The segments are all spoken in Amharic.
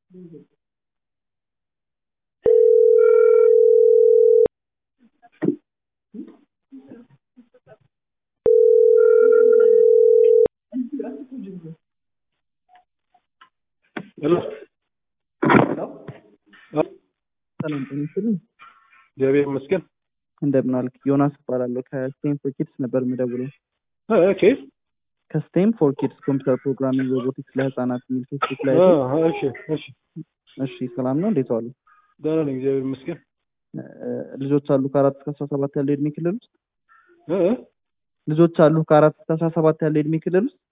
Hello. ሰላም ጤና ይስጥልኝ። እግዚአብሔር ይመስገን። እንደምን አልክ? ዮናስ እባላለሁ ከስቴም ፎር ኪድስ ነበር የምደውለው። ኦኬ። ከስቴም ፎር ኪድስ ኮምፒውተር ፕሮግራሚንግ ሮቦቲክስ ለህፃናት የሚል ፌስቡክ ላይ እሺ። እሺ፣ ሰላም ነው? እንዴት ዋሉ? ደህና ነኝ፣ እግዚአብሔር ይመስገን። ልጆች አሉ ከ4 እስከ 17 ያለ እድሜ ክልል ውስጥ? እ ልጆች አሉ ከ4 እስከ 17 ያለ እድሜ ክልል ውስጥ?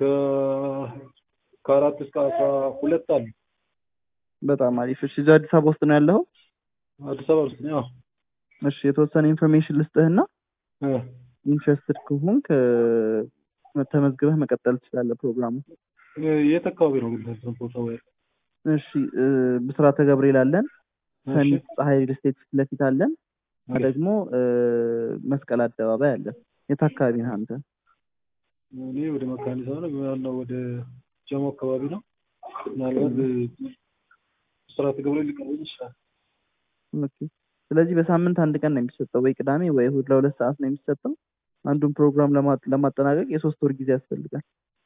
ከአራት እስከ 12 አሉ። በጣም አሪፍ። እሺ፣ እዚህ አዲስ አበባ ውስጥ ነው ያለኸው? አዲስ አበባ ውስጥ ነው። እሺ፣ የተወሰነ ኢንፎርሜሽን ልስጥህና ኢንትረስትድ ከሆንክ ተመዝግበህ መቀጠል ትችላለህ ፕሮግራሙ። የት አካባቢ ነው ግን ቦታው? እሺ፣ ብስራተ ገብርኤል አለን፣ ሰሚት ፀሐይ ሪል ስቴት ፊት ለፊት አለን፣ ደግሞ መስቀል አደባባይ አለን። የት አካባቢ ነህ አንተ? እኔ ወደ መካኒሳ ነው ያለው፣ ወደ ጀሞ አካባቢ ነው። ምናልባት ብስራተ ገብርኤል ሊቀርብ ይችላል። ኦኬ። ስለዚህ በሳምንት አንድ ቀን ነው የሚሰጠው፣ ወይ ቅዳሜ ወይ እሑድ ለ2 ሰዓት ነው የሚሰጠው። አንዱን ፕሮግራም ለማጠናቀቅ የ3 ወር ጊዜ ያስፈልጋል።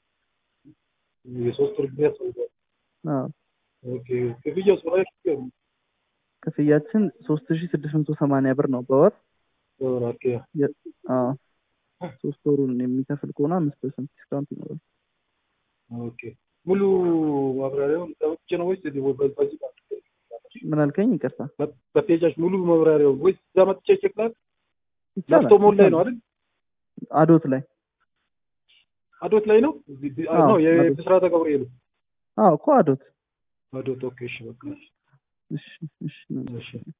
የ3 ወር ጊዜ ያስፈልጋል? አዎ። ኦኬ። ክፍያው ስራይ ክፍያችን 3680 ብር ነው በወር። ኦኬ። አዎ። 3 ወሩን የሚከፍል ከሆነ 5% ዲስካውንት ይኖራል። ኦኬ። ሙሉ ማብራሪያውን ጠብቄ ነው ወይስ በዚህ ምን አልከኝ? ይቅርታ። በፔጃች ሙሉ ማብራሪያውን ወይስ እዛ መጥቼ ቼክ ላድርግ? ላፕቶፕ ሞል ላይ ነው አይደል? አዶት ላይ ነው ነው የብስራተ ገብርኤል። አዎ እኮ አዶት። ኦኬ። እሺ በቃ እሺ።